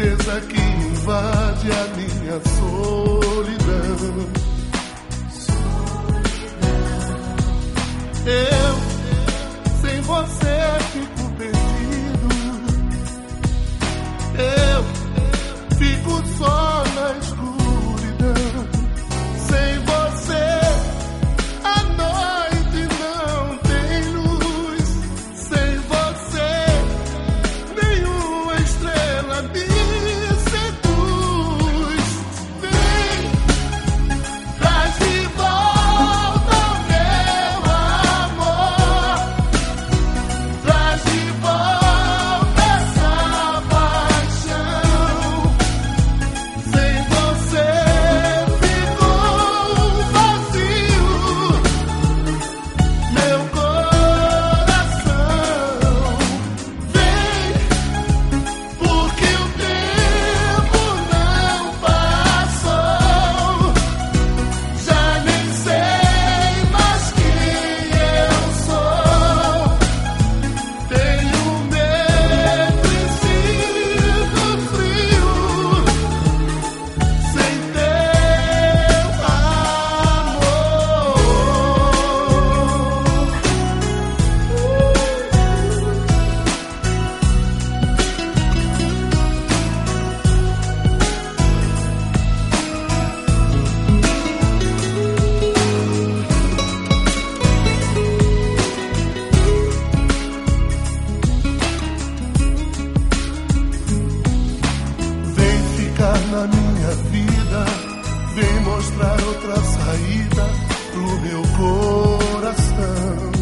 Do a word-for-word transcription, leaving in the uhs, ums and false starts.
tristeza que invade a minha solidão. Eu, sem você, fico perdido. Eu fico só na escuridão. Sem você, a noite não tem luz. Sem você, nenhuma estrela me seduz. Vem, traz de volta o meu amor. Traz de volta essa paixão. Sem você ficou vazio meu coração. Vem, porque o tempo não passou. Já nem sei mais quem eu sou. Tenho medo e sinto frio sem teu amor. Vem ficar na minha vida, vem mostrar outra saída pro meu coração.